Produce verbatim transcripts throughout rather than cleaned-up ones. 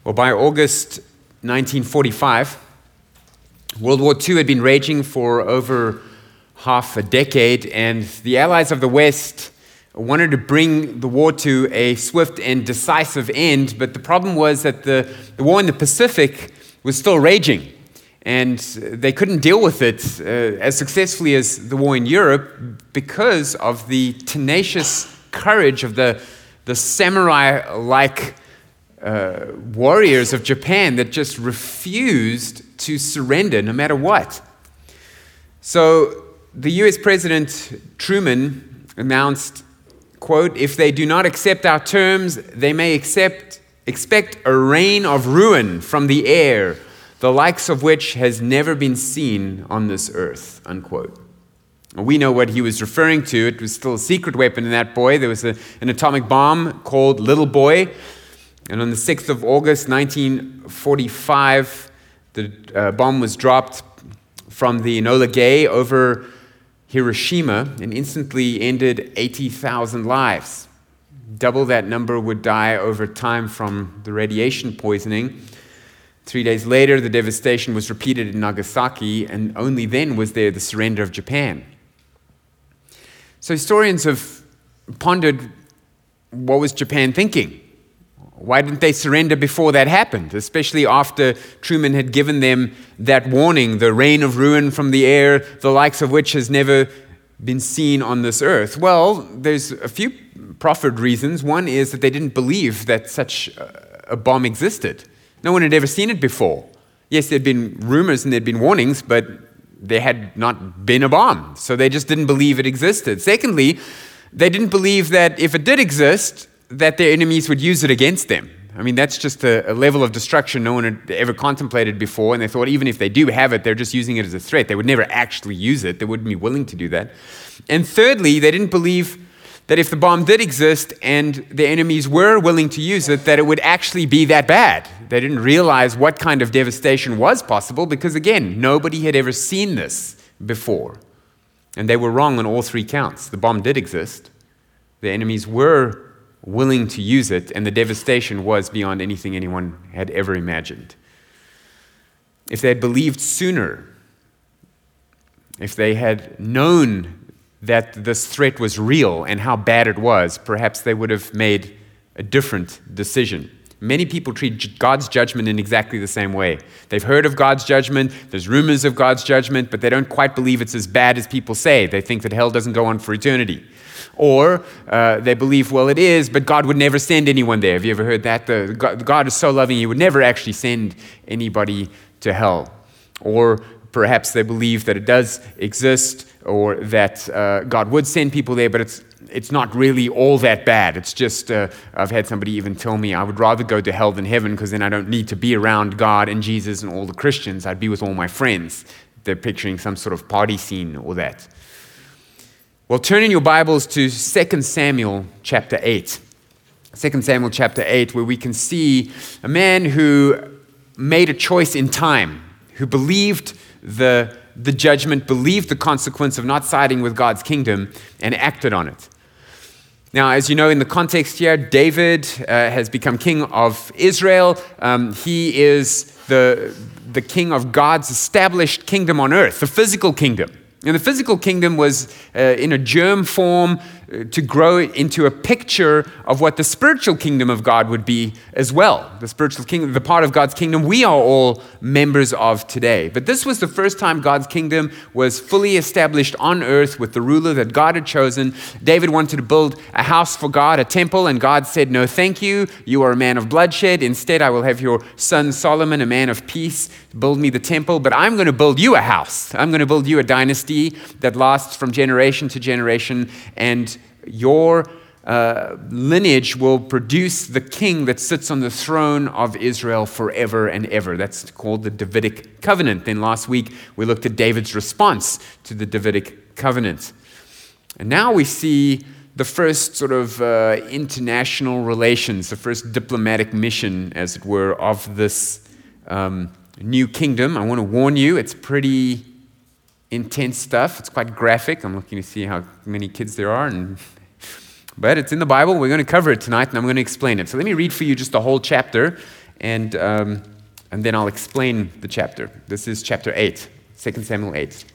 Well, by August nineteen forty-five, World War Two had been raging for over half a decade, and the Allies of the West wanted to bring the war to a swift and decisive end, but the problem was that the, the war in the Pacific was still raging, and they couldn't deal with it uh, as successfully as the war in Europe because of the tenacious courage of the, the samurai-like uh, warriors of Japan that just refused to surrender no matter what. So the U S President Truman announced, quote, "If they do not accept our terms, they may accept, expect a rain of ruin from the air, the likes of which has never been seen on this earth," unquote. We know what he was referring to. It was still a secret weapon in that boy. There was a, an atomic bomb called Little Boy. And on the sixth of August, nineteen forty-five, the uh, bomb was dropped from the Enola Gay over Hiroshima and instantly ended eighty thousand lives. Double that number would die over time from the radiation poisoning. Three days later, the devastation was repeated in Nagasaki, and only then was there the surrender of Japan. So historians have pondered, what was Japan thinking? Why didn't they surrender before that happened, especially after Truman had given them that warning, the rain of ruin from the air, the likes of which has never been seen on this earth? Well, there's a few proffered reasons. One is that they didn't believe that such a bomb existed. No one had ever seen it before. Yes, there'd been rumors and there'd been warnings, but there had not been a bomb, so they just didn't believe it existed. Secondly, they didn't believe that if it did exist, that their enemies would use it against them. I mean, that's just a, a level of destruction no one had ever contemplated before, and they thought even if they do have it, they're just using it as a threat. They would never actually use it. They wouldn't be willing to do that. And thirdly, they didn't believe that if the bomb did exist and their enemies were willing to use it, that it would actually be that bad. They didn't realize what kind of devastation was possible because, again, nobody had ever seen this before. And they were wrong on all three counts. The bomb did exist. The enemies were willing to use it, and the devastation was beyond anything anyone had ever imagined. If they had believed sooner, if they had known that this threat was real and how bad it was, perhaps they would have made a different decision. Many people treat God's judgment in exactly the same way. They've heard of God's judgment, there's rumors of God's judgment, but they don't quite believe it's as bad as people say. They think that hell doesn't go on for eternity. Or uh, they believe, well, it is, but God would never send anyone there. Have you ever heard that? The, God, God is so loving, he would never actually send anybody to hell. Or perhaps they believe that it does exist, or that uh, God would send people there, but it's it's not really all that bad. It's just, uh, I've had somebody even tell me, I would rather go to hell than heaven because then I don't need to be around God and Jesus and all the Christians. I'd be with all my friends. They're picturing some sort of party scene or that. Well, turn in your Bibles to Second Samuel chapter eight. Second Samuel chapter eight, where we can see a man who made a choice in time, who believed the, the judgment, believed the consequence of not siding with God's kingdom, and acted on it. Now, as you know, in the context here, David uh, has become king of Israel. Um, he is the, the king of God's established kingdom on earth, the physical kingdom. And the physical kingdom was uh, in a germ form uh, to grow into a picture of what the spiritual kingdom of God would be as well. The spiritual kingdom, the part of God's kingdom we are all members of today. But this was the first time God's kingdom was fully established on earth with the ruler that God had chosen. David wanted to build a house for God, a temple, and God said, "No, thank you. You are a man of bloodshed. Instead, I will have your son Solomon, a man of peace, build me the temple, but I'm going to build you a house. I'm going to build you a dynasty that lasts from generation to generation, and your uh, lineage will produce the king that sits on the throne of Israel forever and ever." That's called the Davidic covenant. Then last week, we looked at David's response to the Davidic covenant. And now we see the first sort of uh, international relations, the first diplomatic mission, as it were, of this um, new kingdom. I want to warn you, it's pretty intense stuff. It's quite graphic. I'm looking to see how many kids there are, and but it's in the Bible. We're going to cover it tonight, and I'm going to explain it. So let me read for you just the whole chapter, and, um, and then I'll explain the chapter. This is chapter eight, Second Samuel eight.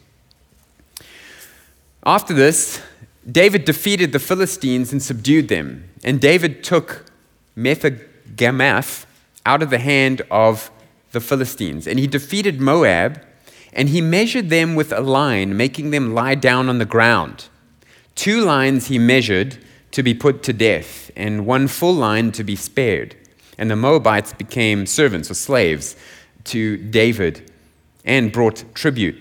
After this, David defeated the Philistines and subdued them, and David took Metheg-Gamath out of the hand of the Philistines, and he defeated Moab, and he measured them with a line, making them lie down on the ground. Two lines he measured to be put to death, and one full line to be spared. And the Moabites became servants or slaves to David and brought tribute.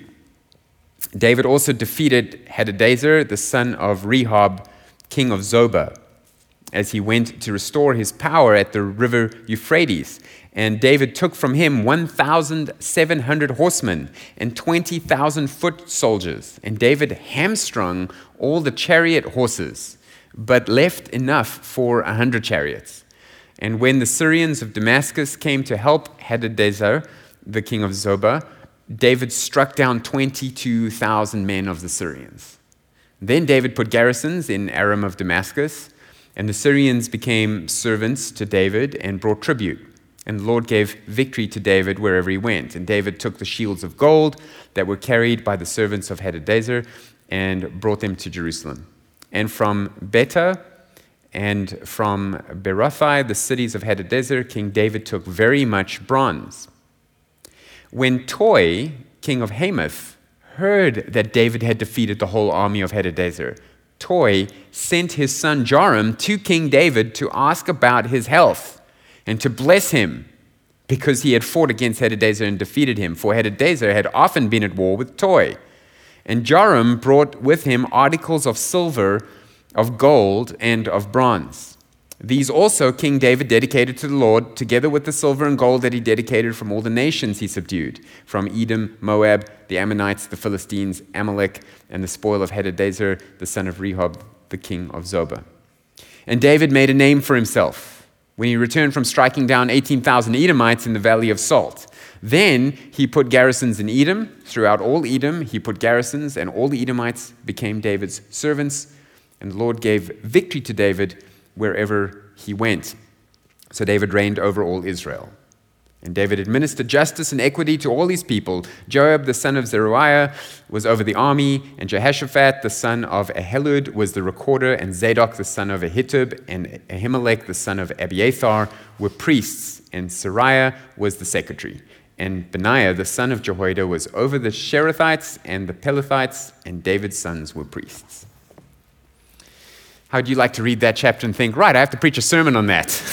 David also defeated Hadadezer, the son of Rehob, king of Zobah, as he went to restore his power at the river Euphrates. And David took from him one thousand seven hundred horsemen and twenty thousand foot soldiers. And David hamstrung all the chariot horses, but left enough for a hundred chariots. And when the Syrians of Damascus came to help Hadadezer, the king of Zobah, David struck down twenty-two thousand men of the Syrians. Then David put garrisons in Aram of Damascus, and the Syrians became servants to David and brought tribute. And the Lord gave victory to David wherever he went. And David took the shields of gold that were carried by the servants of Hadadezer and brought them to Jerusalem. And from Betah and from Berothai, the cities of Hadadezer, King David took very much bronze. When Toi, king of Hamath, heard that David had defeated the whole army of Hadadezer, Toi sent his son Joram to King David to ask about his health and to bless him, because he had fought against Hadadezer and defeated him, for Hadadezer had often been at war with Toi. And Joram brought with him articles of silver, of gold, and of bronze. These also King David dedicated to the Lord, together with the silver and gold that he dedicated from all the nations he subdued, from Edom, Moab, the Ammonites, the Philistines, Amalek, and the spoil of Hadadezer, the son of Rehob, the king of Zobah. And David made a name for himself when he returned from striking down eighteen thousand Edomites in the Valley of Salt. Then he put garrisons in Edom. Throughout all Edom, he put garrisons, and all the Edomites became David's servants. And the Lord gave victory to David wherever he went. So David reigned over all Israel. And David administered justice and equity to all his people. Joab, the son of Zeruiah, was over the army, and Jehoshaphat, the son of Ahilud, was the recorder, and Zadok, the son of Ahitub, and Ahimelech, the son of Abiathar, were priests, and Sariah was the secretary. And Benaiah, the son of Jehoiada, was over the Sherethites and the Pelethites, and David's sons were priests. How would you like to read that chapter and think, right, I have to preach a sermon on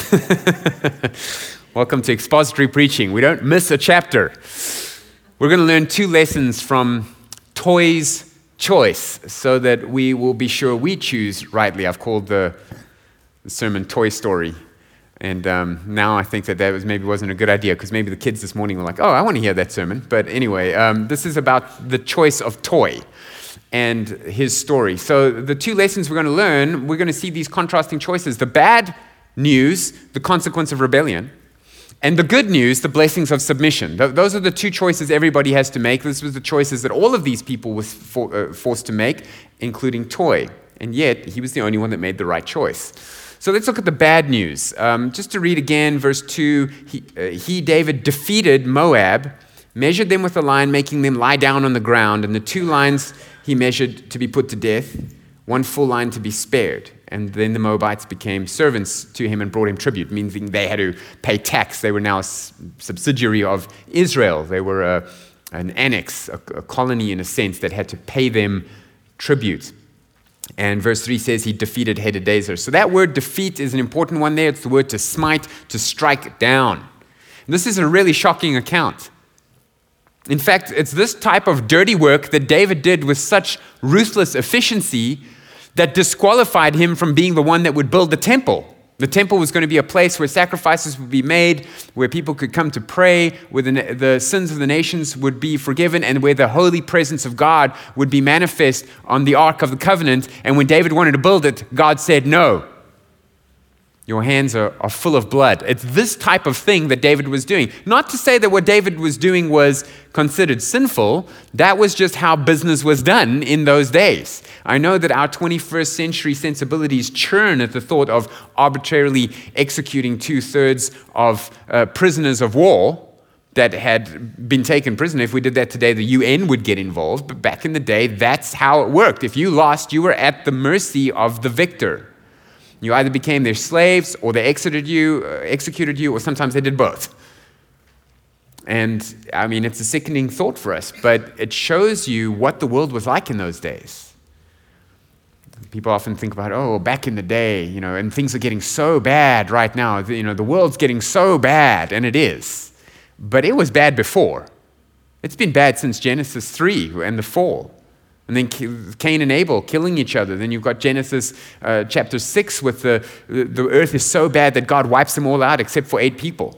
that? Welcome to expository preaching. We don't miss a chapter. We're going to learn two lessons from Toi's choice so that we will be sure we choose rightly. I've called the, the sermon Toy Story. And um, now I think that that was maybe wasn't a good idea, because maybe the kids this morning were like, oh, I want to hear that sermon. But anyway, um, this is about the choice of Toi and his story. So the two lessons we're going to learn, we're going to see these contrasting choices. The bad news, the consequence of rebellion, and the good news, the blessings of submission. Th- those are the two choices everybody has to make. This was the choices that all of these people were for, uh, forced to make, including Toi. And yet, he was the only one that made the right choice. So let's look at the bad news. Um, just to read again, verse two, he, uh, he, David, defeated Moab, measured them with a line, making them lie down on the ground, and the two lines he measured to be put to death, one full line to be spared. And then the Moabites became servants to him and brought him tribute, meaning they had to pay tax. They were now a subsidiary of Israel. They were a, an annex, a, a colony in a sense, that had to pay them tribute. And verse three says he defeated Hadadezer. So that word defeat is an important one there. It's the word to smite, to strike down. And this is a really shocking account. In fact, it's this type of dirty work that David did with such ruthless efficiency that disqualified him from being the one that would build the temple. The temple was going to be a place where sacrifices would be made, where people could come to pray, where the, the sins of the nations would be forgiven, and where the holy presence of God would be manifest on the Ark of the Covenant. And when David wanted to build it, God said no. Your hands are, are full of blood. It's this type of thing that David was doing. Not to say that what David was doing was considered sinful. That was just how business was done in those days. I know that our twenty-first century sensibilities churn at the thought of arbitrarily executing two-thirds of uh, prisoners of war that had been taken prisoner. If we did that today, the U N would get involved. But back in the day, that's how it worked. If you lost, you were at the mercy of the victor. You either became their slaves, or they executed you, uh, executed you, or sometimes they did both. And, I mean, it's a sickening thought for us, but it shows you what the world was like in those days. People often think about, oh, back in the day, you know, and things are getting so bad right now. You know, the world's getting so bad, and it is. But it was bad before. It's been bad since Genesis three and the fall. And then Cain and Abel killing each other. Then you've got Genesis uh, chapter six with the, the earth is so bad that God wipes them all out except for eight people.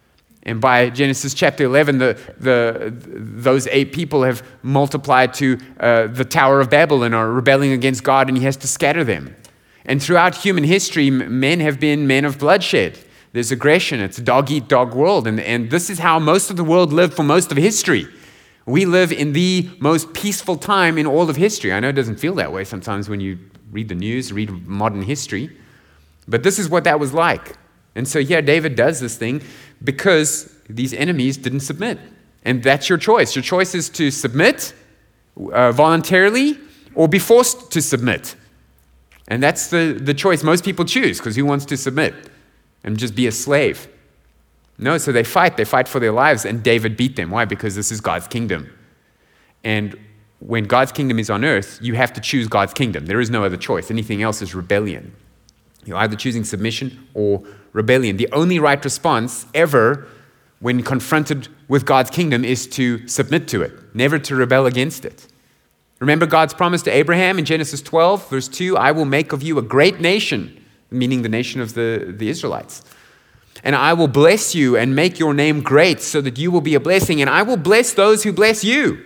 And by Genesis chapter eleven, the, the, those eight people have multiplied to uh, the Tower of Babel and are rebelling against God, and he has to scatter them. And throughout human history, men have been men of bloodshed. There's aggression. It's a dog-eat-dog world. And, and this is how most of the world lived for most of history. We live in the most peaceful time in all of history. I know it doesn't feel that way sometimes when you read the news, read modern history. But this is what that was like. And so, yeah, David does this thing because these enemies didn't submit. And that's your choice. Your choice is to submit uh, voluntarily or be forced to submit. And that's the, the choice most people choose, because who wants to submit and just be a slave? No, so they fight. They fight for their lives, and David beat them. Why? Because this is God's kingdom. And when God's kingdom is on earth, you have to choose God's kingdom. There is no other choice. Anything else is rebellion. You're either choosing submission or rebellion. The only right response ever when confronted with God's kingdom is to submit to it, never to rebel against it. Remember God's promise to Abraham in Genesis twelve, verse two, I will make of you a great nation, meaning the nation of the, the Israelites. And I will bless you and make your name great so that you will be a blessing. And I will bless those who bless you.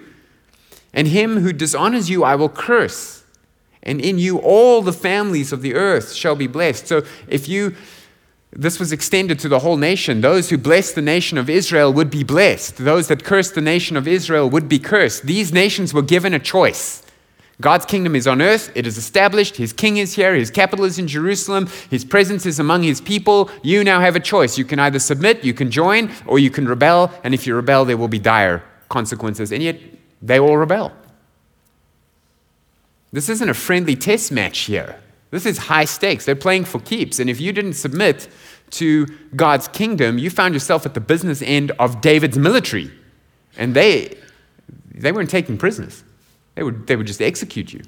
And him who dishonors you, I will curse. And in you, all the families of the earth shall be blessed. So if you, this was extended to the whole nation. Those who bless the nation of Israel would be blessed. Those that curse the nation of Israel would be cursed. These nations were given a choice. God's kingdom is on earth. It is established. His king is here. His capital is in Jerusalem. His presence is among his people. You now have a choice. You can either submit, you can join, or you can rebel. And if you rebel, there will be dire consequences. And yet, they all rebel. This isn't a friendly test match here. This is high stakes. They're playing for keeps. And if you didn't submit to God's kingdom, you found yourself at the business end of David's military. And they, they weren't taking prisoners. They would, they would just execute you.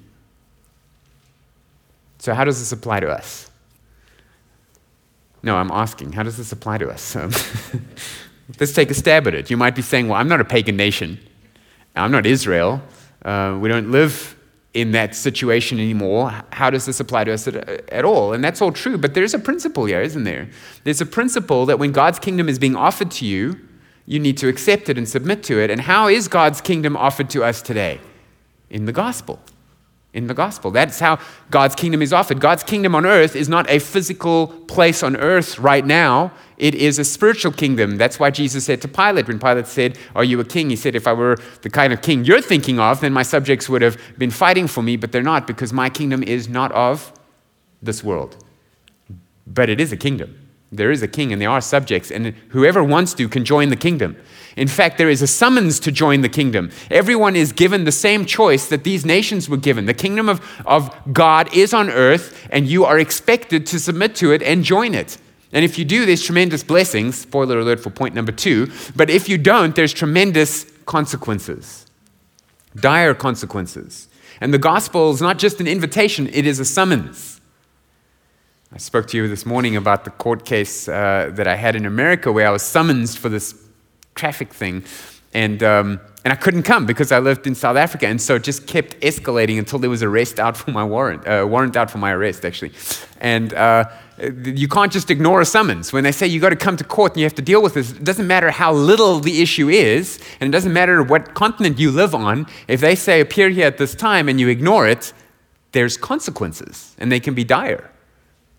So how does this apply to us? No, I'm asking, how does this apply to us? Um, let's take a stab at it. You might be saying, well, I'm not a pagan nation. I'm not Israel. Uh, we don't live in that situation anymore. How does this apply to us at, at all? And that's all true, but there's a principle here, isn't there? There's a principle that when God's kingdom is being offered to you, you need to accept it and submit to it. And how is God's kingdom offered to us today? In the gospel. In the gospel. That's how God's kingdom is offered. God's kingdom on earth is not a physical place on earth right now. It is a spiritual kingdom. That's why Jesus said to Pilate, when Pilate said, are you a king? He said, if I were the kind of king you're thinking of, then my subjects would have been fighting for me, but they're not, because my kingdom is not of this world. But it is a kingdom. There is a king and there are subjects, and whoever wants to can join the kingdom. In fact, there is a summons to join the kingdom. Everyone is given the same choice that these nations were given. The kingdom of, of God is on earth, and you are expected to submit to it and join it. And if you do, there's tremendous blessings. Spoiler alert for point number two. But if you don't, there's tremendous consequences. Dire consequences. And the gospel is not just an invitation, it is a summons. I spoke to you this morning about the court case uh, that I had in America where I was summoned for this traffic thing, and um, and I couldn't come because I lived in South Africa, and so it just kept escalating until there was arrest out for my warrant, uh, warrant out for my arrest, actually. And uh, you can't just ignore a summons. When they say you got to come to court and you have to deal with this, it doesn't matter how little the issue is, and it doesn't matter what continent you live on. If they say appear here at this time and you ignore it, there's consequences, and they can be dire.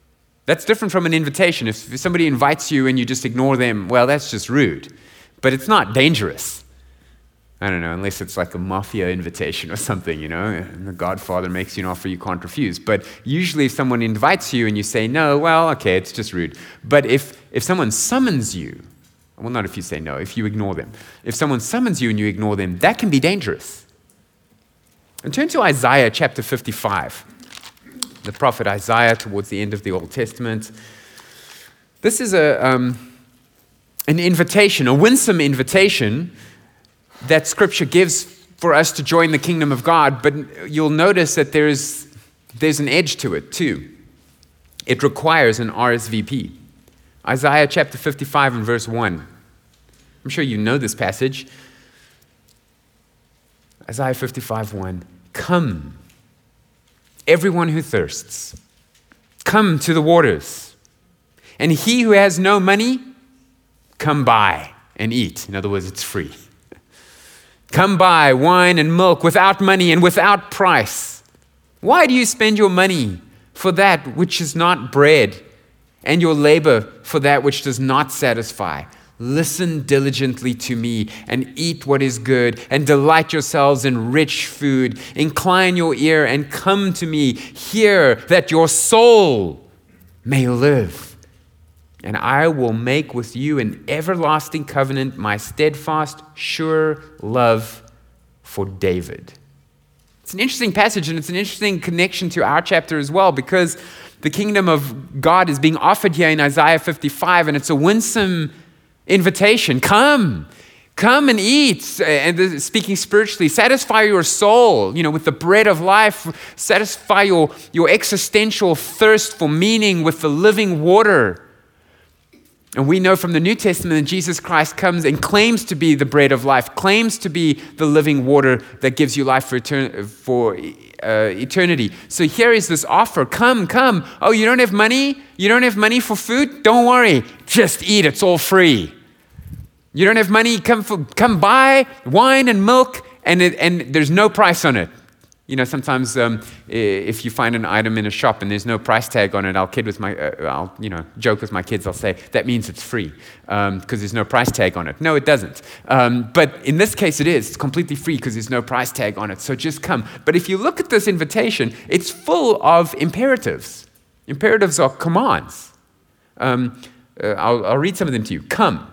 That's different from an invitation. If, if somebody invites you and you just ignore them, well, that's just rude. But it's not dangerous. I don't know, unless it's like a mafia invitation or something, you know, and the Godfather makes you an offer you can't refuse. But usually if someone invites you and you say no, well, okay, it's just rude. But if, if someone summons you, well, not if you say no, if you ignore them. If someone summons you and you ignore them, that can be dangerous. And turn to Isaiah chapter fifty-five. The prophet Isaiah towards the end of the Old Testament. This is a um, an invitation, a winsome invitation that Scripture gives for us to join the kingdom of God, but you'll notice that there's, there's an edge to it too. It requires an R S V P. Isaiah chapter fifty-five and verse one. I'm sure you know this passage. Isaiah fifty-five, one. Come, everyone who thirsts, come to the waters. And he who has no money, come buy and eat. In other words, it's free. Come buy wine and milk without money and without price. Why do you spend your money for that which is not bread, and your labor for that which does not satisfy? Listen diligently to me and eat what is good, and delight yourselves in rich food. Incline your ear and come to me. Hear that your soul may live. And I will make with you an everlasting covenant, my steadfast, sure love for David. It's an interesting passage, and it's an interesting connection to our chapter as well, because the kingdom of God is being offered here in Isaiah fifty-five, and it's a winsome invitation. Come, come and eat. And speaking spiritually, satisfy your soul, you know, with the bread of life. Satisfy your, your existential thirst for meaning with the living water. And we know from the New Testament that Jesus Christ comes and claims to be the bread of life, claims to be the living water that gives you life for, etern- for uh, eternity. So here is this offer. Come, come. Oh, you don't have money? You don't have money for food? Don't worry. Just eat. It's all free. You don't have money? Come, for, come buy wine and milk, and, it, and there's no price on it. You know, sometimes um, if you find an item in a shop and there's no price tag on it, I'll kid with my, uh, I'll you know, joke with my kids. I'll say that means it's free because um, there's no price tag on it. No, it doesn't. Um, but in this case, it is. It's completely free because there's no price tag on it. So just come. But if you look at this invitation, it's full of imperatives. Imperatives are commands. Um, uh, I'll, I'll read some of them to you. Come,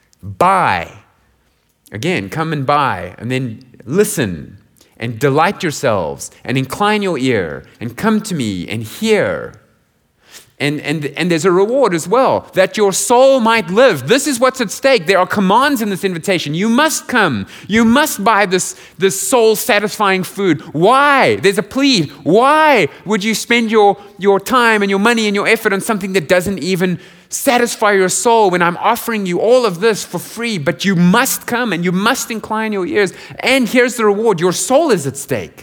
buy. Again, come and buy, and then listen. And delight yourselves, and incline your ear, and come to me, and hear. And, and, and there's a reward as well, that your soul might live. This is what's at stake. There are commands in this invitation. You must come. You must buy this, this soul-satisfying food. Why? There's a plea. Why would you spend your, your time and your money and your effort on something that doesn't even satisfy your soul when I'm offering you all of this for free? But you must come and you must incline your ears. And here's the reward. Your soul is at stake.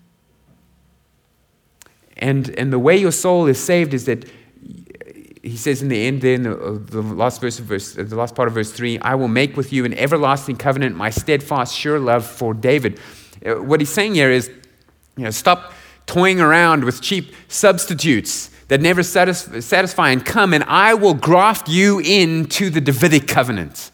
And, and the way your soul is saved is that he says in the end there, in the, the last verse of verse, the last part of verse three, I will make with you an everlasting covenant, my steadfast, sure love for David. What he's saying here is, you know, stop toying around with cheap substitutes that never satisfy, satisfy and come, and I will graft you into the Davidic covenant.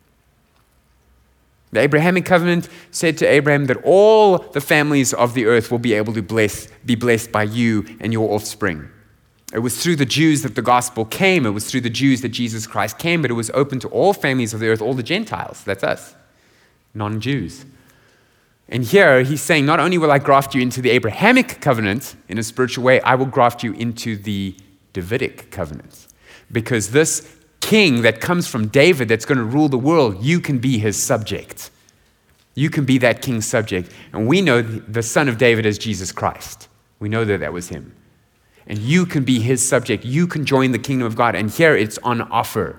The Abrahamic covenant said to Abraham that all the families of the earth will be able to bless, be blessed by you and your offspring. It was through the Jews that the gospel came. It was through the Jews that Jesus Christ came, but it was open to all families of the earth, all the Gentiles. That's us, non-Jews. And here he's saying, not only will I graft you into the Abrahamic covenant in a spiritual way, I will graft you into the Davidic covenant. Because this king that comes from David that's going to rule the world, you can be his subject. You can be that king's subject. And we know the son of David as Jesus Christ. We know that that was him. And you can be his subject. You can join the kingdom of God. And here it's on offer.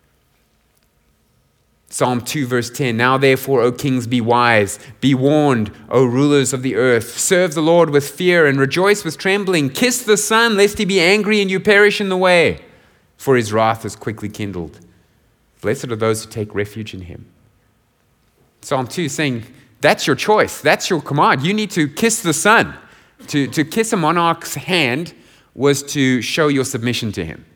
Psalm two, verse ten, now therefore, O kings, be wise. Be warned, O rulers of the earth. Serve the Lord with fear and rejoice with trembling. Kiss the Son, lest he be angry and you perish in the way, for his wrath is quickly kindled. Blessed are those who take refuge in him. Psalm two is saying, that's your choice. That's your command. You need to kiss the Son. To, to kiss a monarch's hand was to show your submission to him.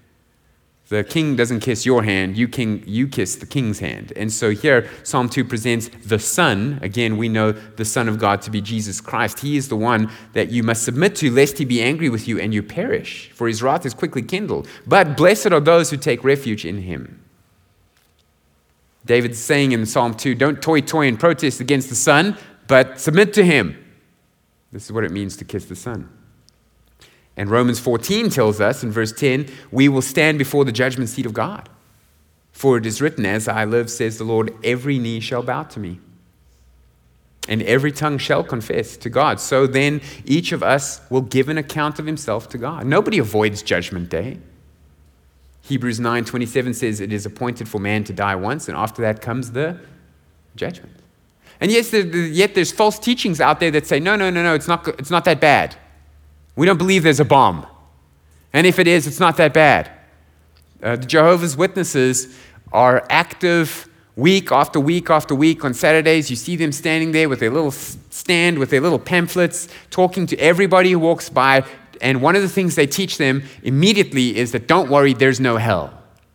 The king doesn't kiss your hand, you, king, you kiss the king's hand. And so here, Psalm two presents the Son. Again, we know the Son of God to be Jesus Christ. He is the one that you must submit to, lest he be angry with you and you perish, for his wrath is quickly kindled. But blessed are those who take refuge in him. David's saying in Psalm two, don't toy-toy and protest against the Son, but submit to him. This is what it means to kiss the Son. And Romans fourteen tells us in verse ten, we will stand before the judgment seat of God. For it is written, as I live, says the Lord, every knee shall bow to me, and every tongue shall confess to God. So then each of us will give an account of himself to God. Nobody avoids judgment day. Hebrews nine twenty-seven says it is appointed for man to die once, and after that comes the judgment. And yes, there, yet there's false teachings out there that say, no, no, no, no, it's not, it's not that bad. We don't believe there's a bomb. And if it is, it's not that bad. Uh, the Jehovah's Witnesses are active week after week after week on Saturdays. You see them standing there with their little stand, with their little pamphlets, talking to everybody who walks by. And one of the things they teach them immediately is that don't worry, there's no hell.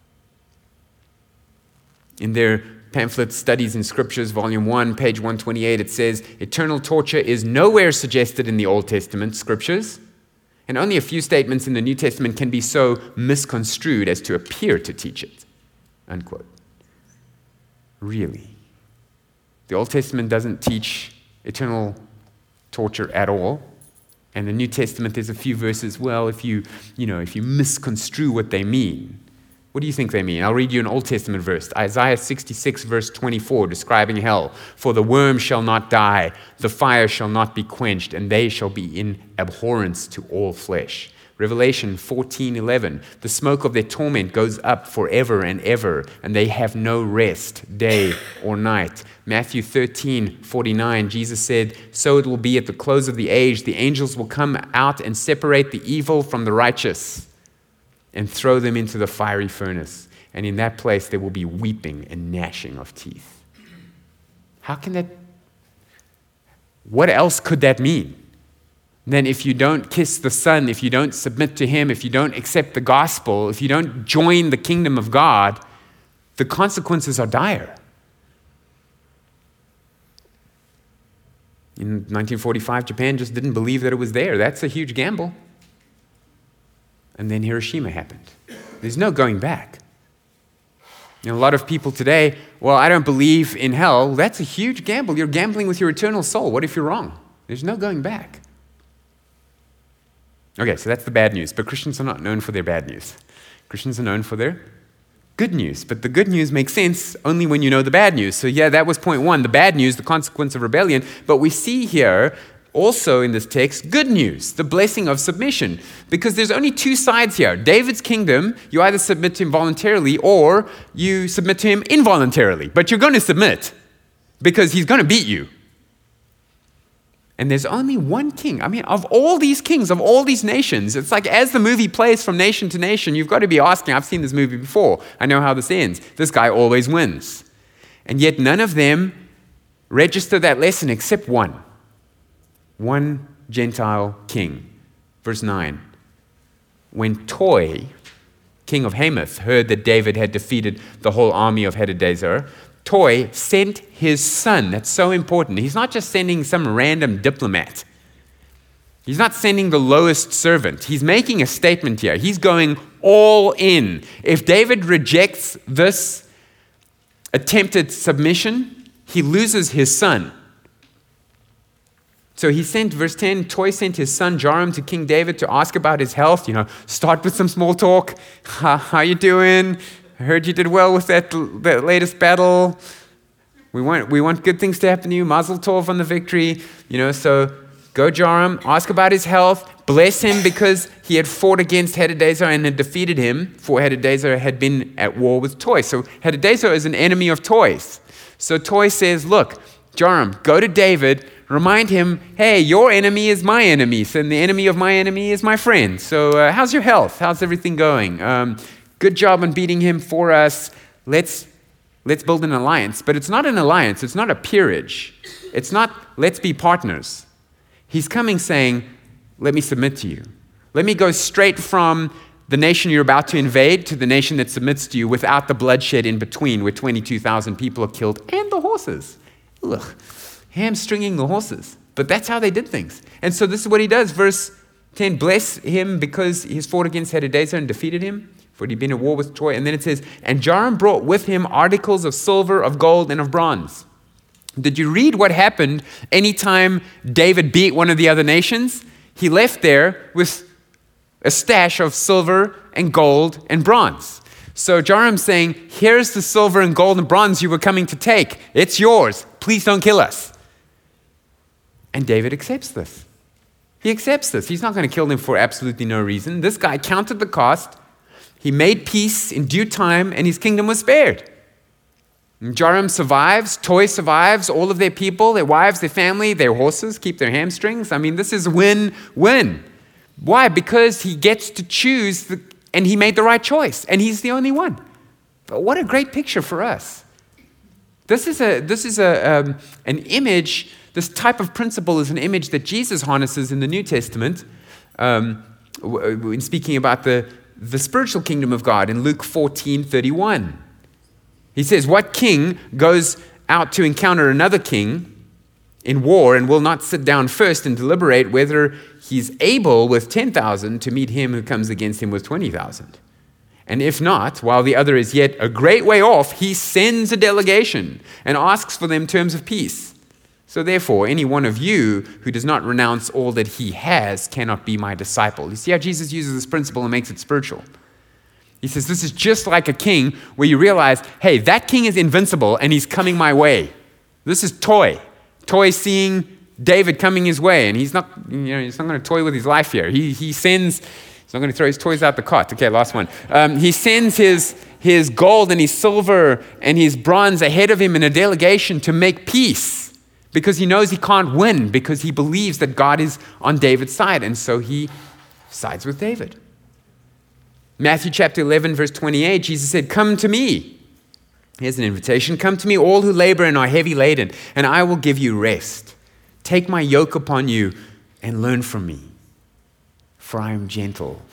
In their pamphlet, Studies in Scriptures, Volume one, page one twenty-eight, it says, eternal torture is nowhere suggested in the Old Testament Scriptures. And only a few statements in the New Testament can be so misconstrued as to appear to teach it. Unquote. Really? The Old Testament doesn't teach eternal torture at all. And the New Testament, there's a few verses, well, if you, you know, if you misconstrue what they mean, what do you think they mean? I'll read you an Old Testament verse. Isaiah sixty-six, verse twenty-four, describing hell. For the worm shall not die, the fire shall not be quenched, and they shall be in abhorrence to all flesh. Revelation fourteen eleven, the smoke of their torment goes up forever and ever, and they have no rest, day or night. Matthew thirteen forty-nine, Jesus said, so it will be at the close of the age, the angels will come out and separate the evil from the righteous, and throw them into the fiery furnace. And in that place there will be weeping and gnashing of teeth. How can that, what else could that mean? Then if you don't kiss the Son, if you don't submit to him, if you don't accept the gospel, if you don't join the kingdom of God, the consequences are dire. In nineteen forty-five, Japan just didn't believe that it was there. That's a huge gamble. And then Hiroshima happened. There's no going back. You know, a lot of people today, well, I don't believe in hell. That's a huge gamble. You're gambling with your eternal soul. What if you're wrong? There's no going back. Okay, so that's the bad news. But Christians are not known for their bad news. Christians are known for their good news. But the good news makes sense only when you know the bad news. So yeah, that was point one, the bad news, the consequence of rebellion. But we see here also in this text, good news, the blessing of submission. Because there's only two sides here. David's kingdom, you either submit to him voluntarily or you submit to him involuntarily. But you're going to submit because he's going to beat you. And there's only one king. I mean, of all these kings, of all these nations, it's like as the movie plays from nation to nation, you've got to be asking, I've seen this movie before. I know how this ends. This guy always wins. And yet none of them register that lesson except one. One Gentile king. Verse nine. When Toi, king of Hamath, heard that David had defeated the whole army of Hadadezer, Toi sent his son. That's so important. He's not just sending some random diplomat. He's not sending the lowest servant. He's making a statement here. He's going all in. If David rejects this attempted submission, he loses his son. So he sent, verse ten, Toi sent his son Joram to King David to ask about his health. You know, start with some small talk. How, how you doing? I heard you did well with that, that latest battle. We want, we want good things to happen to you. Mazel tov on the victory. You know, so go Joram, ask about his health. Bless him because he had fought against Hadadezer and had defeated him, for Hadadezer had been at war with Toi. So Hadadezer is an enemy of Toi's. So Toi says, look, Joram, go to David, remind him, hey, your enemy is my enemy, and the enemy of my enemy is my friend. So uh, how's your health? How's everything going? Um, good job on beating him for us. Let's, let's build an alliance. But it's not an alliance. It's not a peerage. It's not, let's be partners. He's coming saying, let me submit to you. Let me go straight from the nation you're about to invade to the nation that submits to you without the bloodshed in between, where twenty-two thousand people are killed and the horses. Ugh, hamstringing the horses. But that's how they did things. And so this is what he does. Verse ten, bless him because he's fought against Hadadezer and defeated him, for he'd been at war with Troy. And then it says, and Joram brought with him articles of silver, of gold, and of bronze. Did you read what happened anytime David beat one of the other nations? He left there with a stash of silver and gold and bronze. So Joram's saying, here's the silver and gold and bronze you were coming to take. It's yours. Please don't kill us. And David accepts this. He accepts this. He's not going to kill them for absolutely no reason. This guy counted the cost. He made peace in due time, and his kingdom was spared. And Joram survives. Toi survives. All of their people, their wives, their family, their horses keep their hamstrings. I mean, this is win-win. Why? Because he gets to choose, the, and he made the right choice, and he's the only one. But what a great picture for us. This is a this is a um, an image. This type of principle is an image that Jesus harnesses in the New Testament, um, in speaking about the the spiritual kingdom of God in Luke fourteen thirty-one. He says, "What king goes out to encounter another king in war and will not sit down first and deliberate whether he's able with ten thousand to meet him who comes against him with twenty thousand? And if not, while the other is yet a great way off, he sends a delegation and asks for them terms of peace. So therefore, any one of you who does not renounce all that he has cannot be my disciple." You see how Jesus uses this principle and makes it spiritual? He says, this is just like a king where you realize, hey, that king is invincible and he's coming my way. This is Toi. Toi seeing David coming his way, and he's not, you know, he's not going to toy with his life here. He he sends, he's not going to throw his toys out the cot. Okay, last one. Um, he sends his his gold and his silver and his bronze ahead of him in a delegation to make peace, because he knows he can't win, because he believes that God is on David's side, and so he sides with David. Matthew chapter eleven, verse twenty-eight, Jesus said, "Come to me." Here's an invitation. "Come to me, all who labor and are heavy laden, and I will give you rest. Take my yoke upon you and learn from me, for I am gentle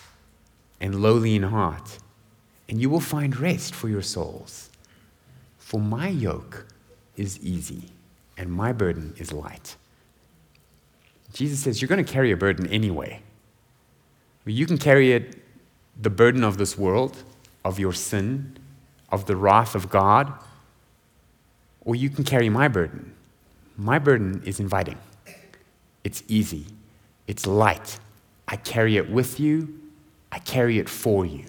and lowly in heart, and you will find rest for your souls. For my yoke is easy and my burden is light." Jesus says you're going to carry a burden anyway. You can carry it, the burden of this world, of your sin, of the wrath of God, or you can carry my burden. My burden is inviting. It's easy. It's light. I carry it with you. I carry it for you.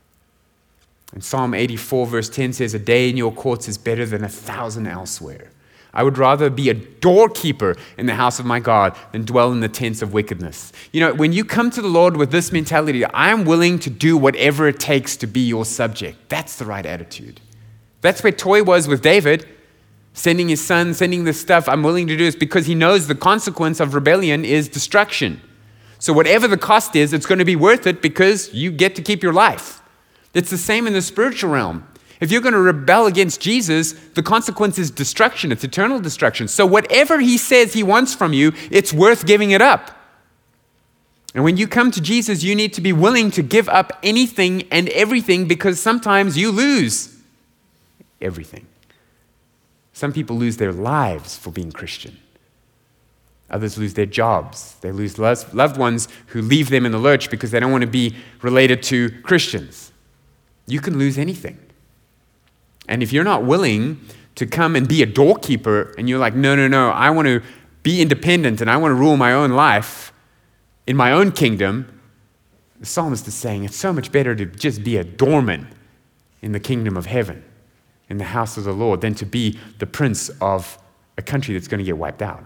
And Psalm eighty-four verse ten says, "A day in your courts is better than a thousand elsewhere. I would rather be a doorkeeper in the house of my God than dwell in the tents of wickedness." You know, when you come to the Lord with this mentality, I'm willing to do whatever it takes to be your subject. That's the right attitude. That's where Toi was with David, sending his son, sending this stuff. I'm willing to do this because he knows the consequence of rebellion is destruction. So whatever the cost is, it's going to be worth it because you get to keep your life. It's the same in the spiritual realm. If you're going to rebel against Jesus, the consequence is destruction. It's eternal destruction. So whatever he says he wants from you, it's worth giving it up. And when you come to Jesus, you need to be willing to give up anything and everything, because sometimes you lose everything. Some people lose their lives for being Christian. Others lose their jobs. They lose loved ones who leave them in the lurch because they don't want to be related to Christians. You can lose anything. And if you're not willing to come and be a doorkeeper, and you're like, no, no, no, I want to be independent and I want to rule my own life in my own kingdom, the psalmist is saying it's so much better to just be a doorman in the kingdom of heaven, in the house of the Lord, than to be the prince of a country that's going to get wiped out.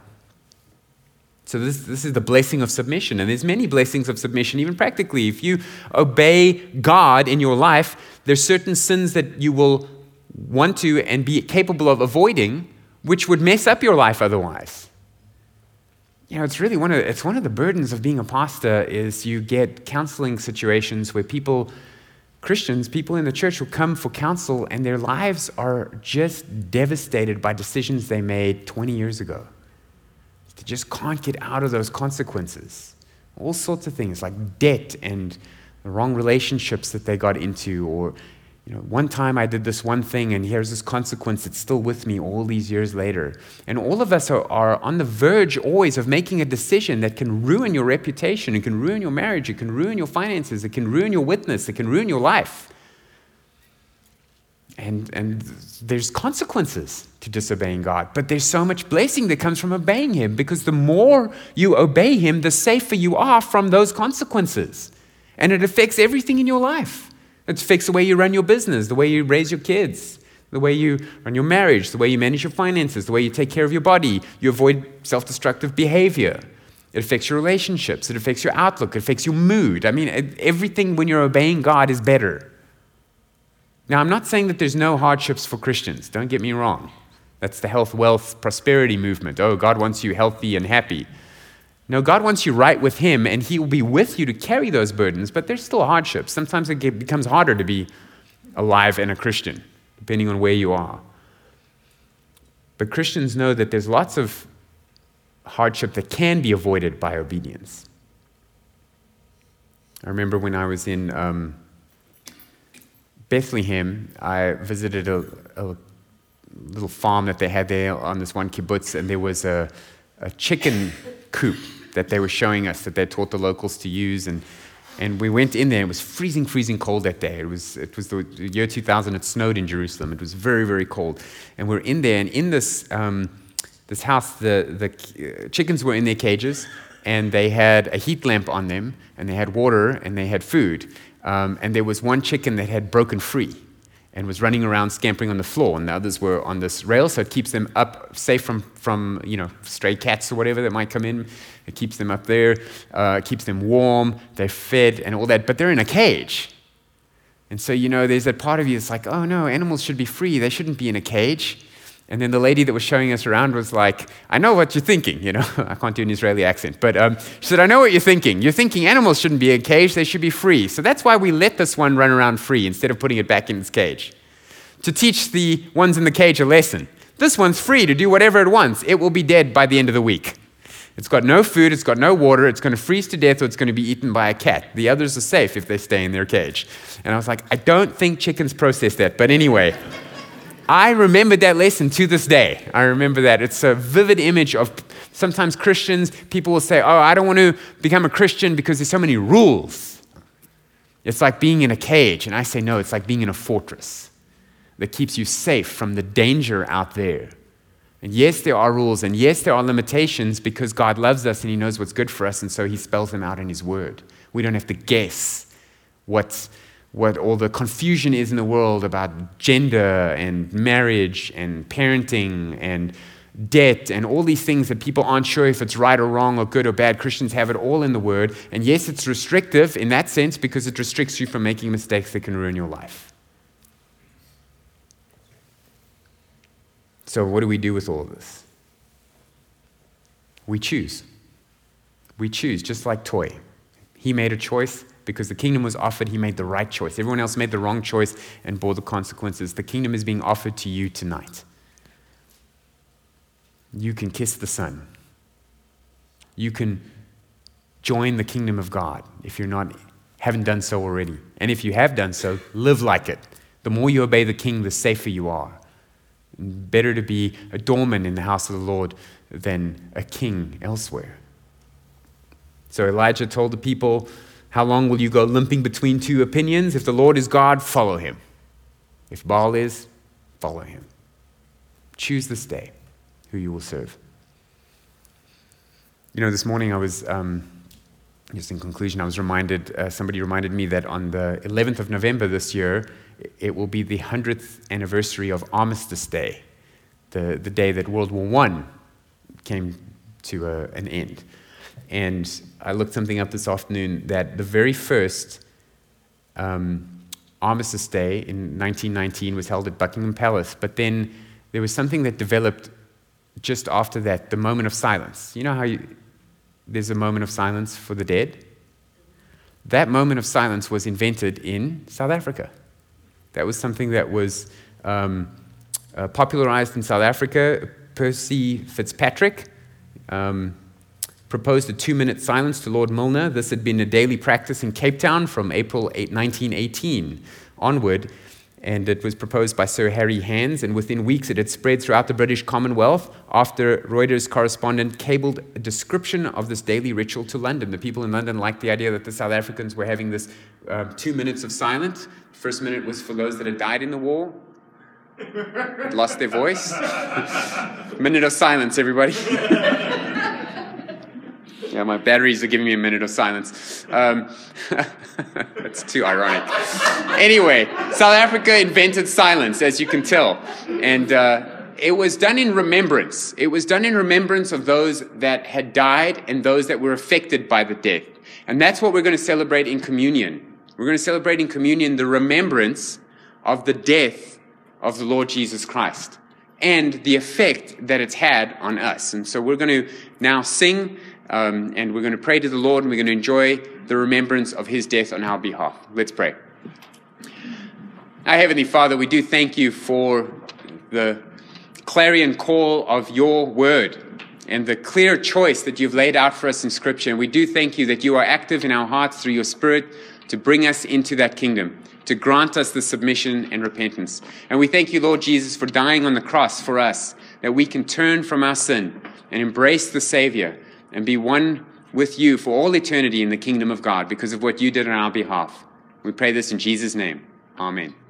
So this, this is the blessing of submission. And there's many blessings of submission, even practically. If you obey God in your life, there's certain sins that you will want to and be capable of avoiding, which would mess up your life otherwise. You know, it's really one of the, it's one of the burdens of being a pastor is you get counseling situations where people, Christians, people in the church will come for counsel and their lives are just devastated by decisions they made twenty years ago. They just can't get out of those consequences. All sorts of things like debt and the wrong relationships that they got into, or you know, one time I did this one thing and here's this consequence that's still with me all these years later. And all of us are, are on the verge always of making a decision that can ruin your reputation, it can ruin your marriage, it can ruin your finances, it can ruin your witness, it can ruin your life. And, and there's consequences to disobeying God, but there's so much blessing that comes from obeying Him, because the more you obey Him, the safer you are from those consequences. And it affects everything in your life. It affects the way you run your business, the way you raise your kids, the way you run your marriage, the way you manage your finances, the way you take care of your body. You avoid self-destructive behavior. It affects your relationships. It affects your outlook. It affects your mood. I mean, everything when you're obeying God is better. Now, I'm not saying that there's no hardships for Christians. Don't get me wrong. That's the health, wealth, prosperity movement. Oh, God wants you healthy and happy. No, God wants you right with Him, and He will be with you to carry those burdens, but there's still hardships. Sometimes it becomes harder to be alive and a Christian, depending on where you are. But Christians know that there's lots of hardship that can be avoided by obedience. I remember when I was in um, Bethlehem, I visited a, a little farm that they had there on this one kibbutz, and there was a, a chicken coop that they were showing us that they taught the locals to use, and and we went in there. It was freezing, freezing cold that day. It was it was the year two thousand. It snowed in Jerusalem. It was very, very cold, and we're in there. And in this um, this house, the the chickens were in their cages, and they had a heat lamp on them, and they had water, and they had food. Um, and there was one chicken that had broken free and was running around scampering on the floor, and the others were on this rail, so it keeps them up, safe from, from you know, stray cats or whatever that might come in. It keeps them up there, uh, keeps them warm, they're fed and all that, but they're in a cage. And so, you know, there's that part of you that's like, oh no, animals should be free, they shouldn't be in a cage. And then the lady that was showing us around was like, I know what you're thinking, you know. I can't do an Israeli accent. But um, she said, I know what you're thinking. You're thinking animals shouldn't be in a cage, they should be free. So that's why we let this one run around free instead of putting it back in its cage. To teach the ones in the cage a lesson. This one's free to do whatever it wants. It will be dead by the end of the week. It's got no food, it's got no water, it's going to freeze to death, or it's going to be eaten by a cat. The others are safe if they stay in their cage. And I was like, I don't think chickens process that. But anyway, I remember that lesson to this day. I remember that. It's a vivid image of sometimes Christians, people will say, oh, I don't want to become a Christian because there's so many rules. It's like being in a cage. And I say, no, it's like being in a fortress that keeps you safe from the danger out there. And yes, there are rules, and yes, there are limitations because God loves us and He knows what's good for us, and so He spells them out in His Word. We don't have to guess what's what all the confusion is in the world about gender and marriage and parenting and debt and all these things that people aren't sure if it's right or wrong or good or bad. Christians have it all in the Word. And yes, it's restrictive in that sense because it restricts you from making mistakes that can ruin your life. So what do we do with all of this? We choose. We choose, just like Toy. He made a choice. Because the kingdom was offered, he made the right choice. Everyone else made the wrong choice and bore the consequences. The kingdom is being offered to you tonight. You can kiss the Son. You can join the kingdom of God if you're not, haven't done so already. And if you have done so, live like it. The more you obey the king, the safer you are. Better to be a doorman in the house of the Lord than a king elsewhere. So Elijah told the people, how long will you go limping between two opinions? If the Lord is God, follow Him. If Baal is, follow him. Choose this day who you will serve. You know, this morning I was, um, just in conclusion, I was reminded, uh, somebody reminded me that on the eleventh of November this year, it will be the hundredth anniversary of Armistice Day, the, the day that World War One came to a, an end. And I looked something up this afternoon that the very first um, Armistice Day in nineteen nineteen was held at Buckingham Palace, but then there was something that developed just after that, the moment of silence. You know how you, there's a moment of silence for the dead? That moment of silence was invented in South Africa. That was something that was um, uh, popularized in South Africa. Percy Fitzpatrick, um, proposed a two-minute silence to Lord Milner. This had been a daily practice in Cape Town from April nineteen eighteen onward, and it was proposed by Sir Harry Hands, and within weeks it had spread throughout the British Commonwealth after Reuters correspondent cabled a description of this daily ritual to London. The people in London liked the idea that the South Africans were having this uh, two minutes of silence. First minute was for those that had died in the war, lost their voice. Minute of silence, everybody. Yeah, my batteries are giving me a minute of silence. Um, that's too ironic. Anyway, South Africa invented silence, as you can tell. And uh, it was done in remembrance. It was done in remembrance of those that had died and those that were affected by the death. And that's what we're going to celebrate in communion. We're going to celebrate in communion the remembrance of the death of the Lord Jesus Christ and the effect that it's had on us. And so we're going to now sing. Um, and we're going to pray to the Lord, and we're going to enjoy the remembrance of his death on our behalf. Let's pray. Our Heavenly Father, we do thank you for the clarion call of your word and the clear choice that you've laid out for us in Scripture. And we do thank you that you are active in our hearts through your Spirit to bring us into that kingdom, to grant us the submission and repentance. And we thank you, Lord Jesus, for dying on the cross for us, that we can turn from our sin and embrace the Savior and be one with you for all eternity in the kingdom of God because of what you did on our behalf. We pray this in Jesus' name. Amen.